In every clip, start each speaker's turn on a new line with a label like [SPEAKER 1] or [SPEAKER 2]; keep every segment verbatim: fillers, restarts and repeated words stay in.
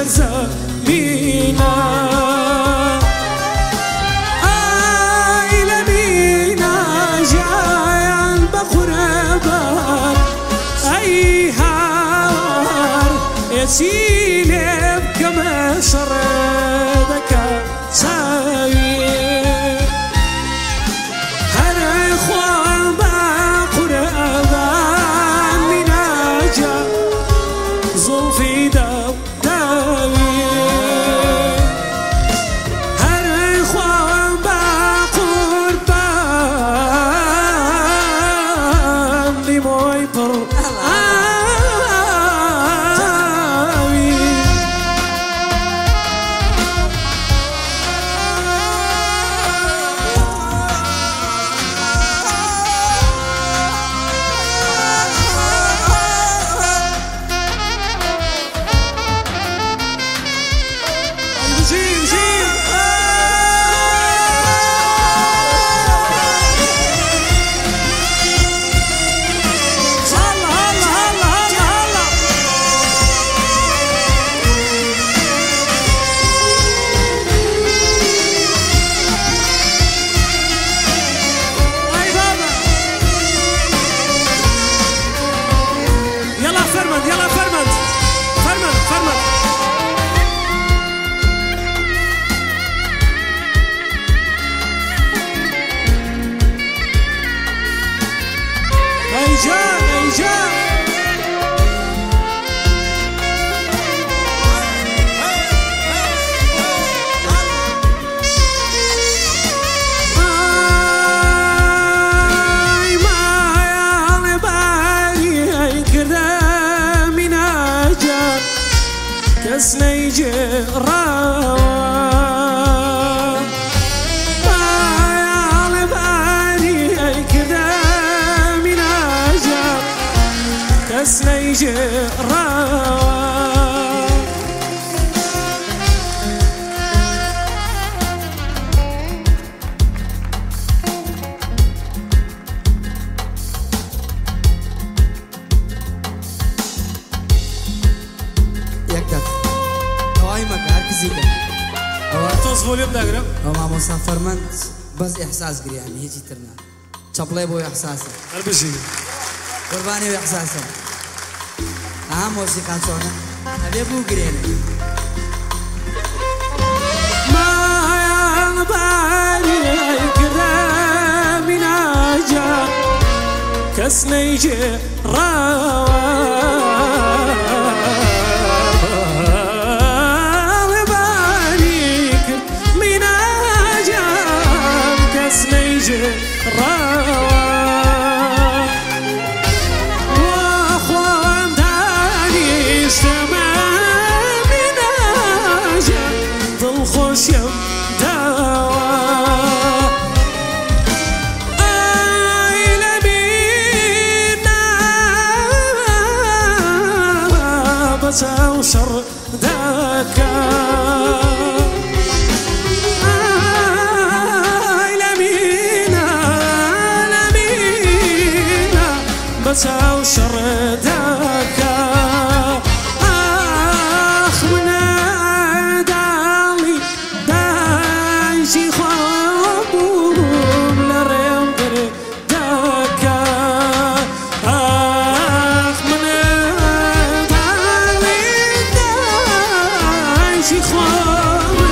[SPEAKER 1] زمينا آي لمينا جايان بقربان أي هار يسيلب كما شردك ساوي هر إخوان بقربان مناجا زلفي دو داوي هر إخوان بقربان لموي بر سنيجي راوان على بالي كذا من عجب تسنيجي راوان
[SPEAKER 2] يكتب هوايمك هركزيك
[SPEAKER 1] توص فوليوم داقرا
[SPEAKER 2] ومع مسافر من بس إحساس قري يعني هيجي ترنا شبلي بو إحساسه
[SPEAKER 1] أربشي
[SPEAKER 2] قرباني وإحساسه أهم موسيقى صونا أبي بو قرينا
[SPEAKER 1] ما ينبالي كذا من عجب كسنيجي راوان واخوان داني اجتمع من اجل ظل خوش يوم دوا اي لمينا بسا وشر داكا بسا وشر داكا آخ من دالي دايشي خوابوم لريم در داكا آخ من دالي دايشي خوابوم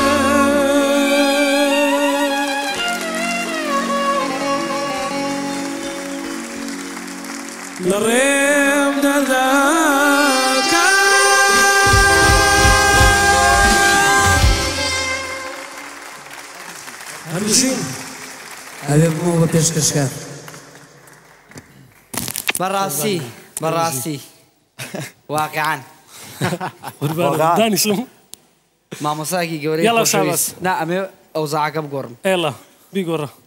[SPEAKER 1] لريم درداكا هنشين
[SPEAKER 2] أبي مو ببيش كشكار
[SPEAKER 3] براسي براسي واقعا
[SPEAKER 1] داني شلون
[SPEAKER 3] ما مساكي قوري
[SPEAKER 1] يلا شابس
[SPEAKER 3] لا أمي أوزعك بقرن
[SPEAKER 1] يلا بيقورا